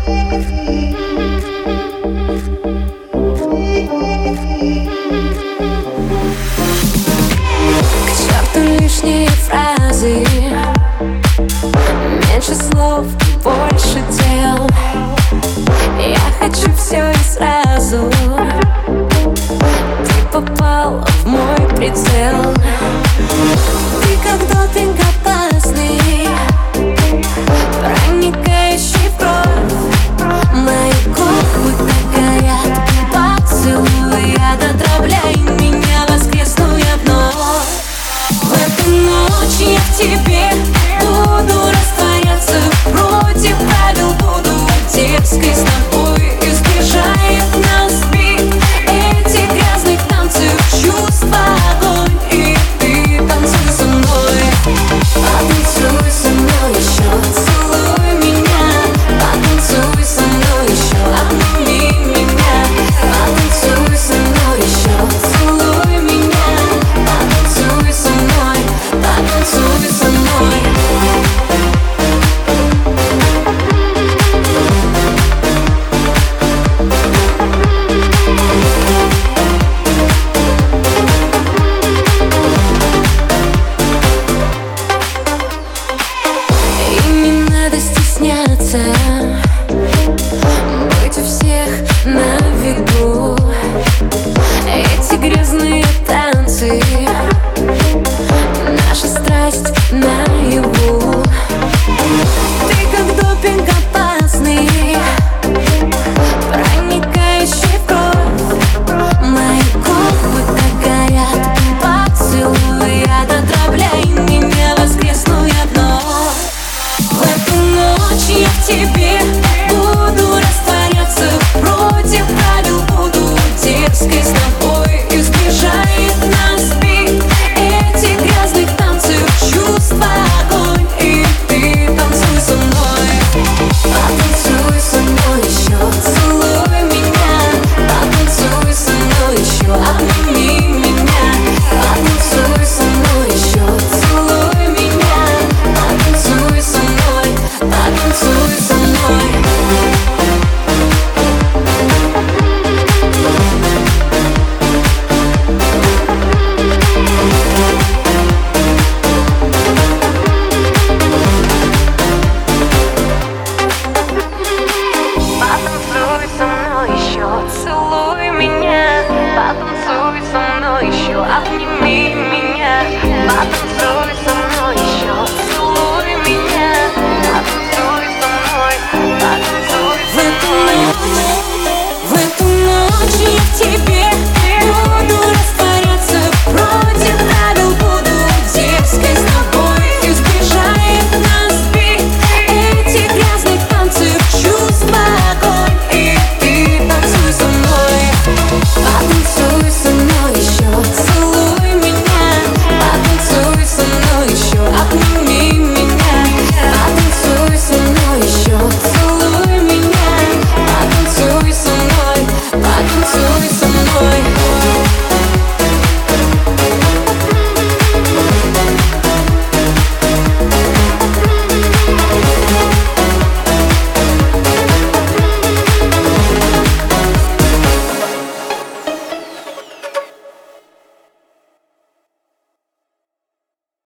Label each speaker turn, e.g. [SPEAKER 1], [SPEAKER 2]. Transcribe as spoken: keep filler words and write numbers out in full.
[SPEAKER 1] Лишние фразы, меньше слов, больше дел. Я хочу все и сразу. Ты попал в мой прицел. Ты как допинг опасный, проникающий в кровь. Мои губы так горят, поцелуй, отравляй меня, воскресну я вновь. В эту ночь я в тебе буду растворяться, против правил буду дерзкой с тобой. Избежает нас бит этих грязных танцев, чувства огонь, и ты танцуй со мной. Потанцуй со мной еще, целуй меня. Потанцуй со мной еще, обними меня. Потанцуй со мной еще, целуй меня. Потанцуй со мной, потанцуй со мной. И не надо стесняться быть у всех на виду. Эти грязные танцы, наша страсть наяву. Ты как допинг опасный, проникающий в кровь. Мои губы так горят, поцелуй, отравляй меня, воскресну я вновь. В эту ночь я в тебе буду растворяться, против правил буду дерзкой с тобой. Избежает нас бит этих грязных танцев, чувства огонь, и ты танцуй со мной. Потанцуй со мной еще, целуй меня. Потанцуй со мной еще, обними меня. Потанцуй со мной еще, целуй меня. Потанцуй со мной, потанцуй со мной.